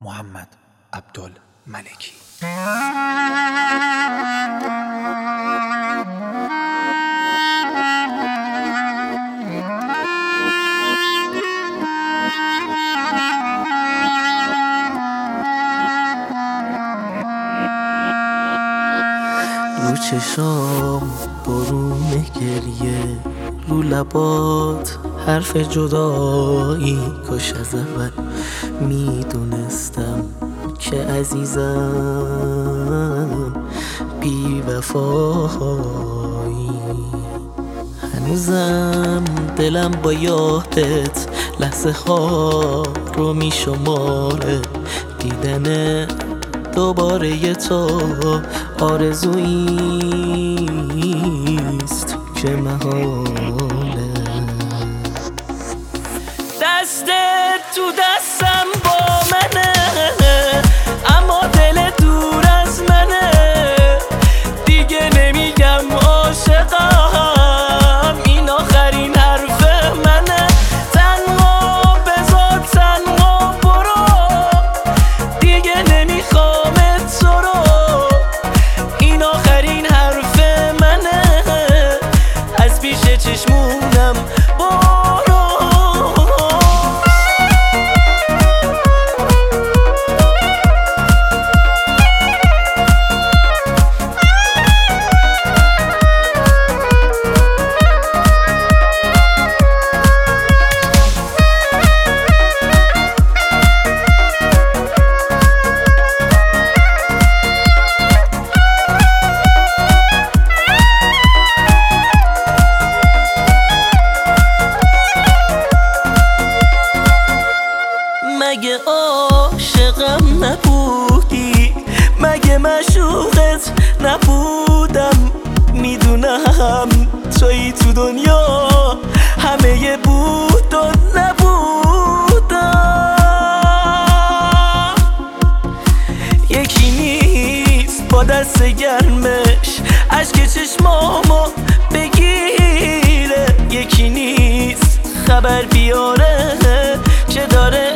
محمد عبدالملکی. رو چشام برون گریه، رو لبات حرف جدایی. کاش از اول میدونستم که عزیزم بی وفایی. هنوزم دلم با یادت لحظه ها رو میشماره. دیدن دوباره تو آرزوییست که محاله. دستت تو دستم با منه، اما دل دور از منه. دیگه نمیگم عاشقم، این آخرین حرف منه. تنها بذار تنها برو، دیگه نمیخوام تو رو. این آخرین حرف منه، از پیش چشمونم برو. مگه عاشقم نبودی؟ مگه معشوقت نبودم؟ میدونم تویی تو دنیا همه بود و نبودم. یکی نیست با دست گرمش اشک چشمامو بگیره. یکی نیست خبر بیاره که داره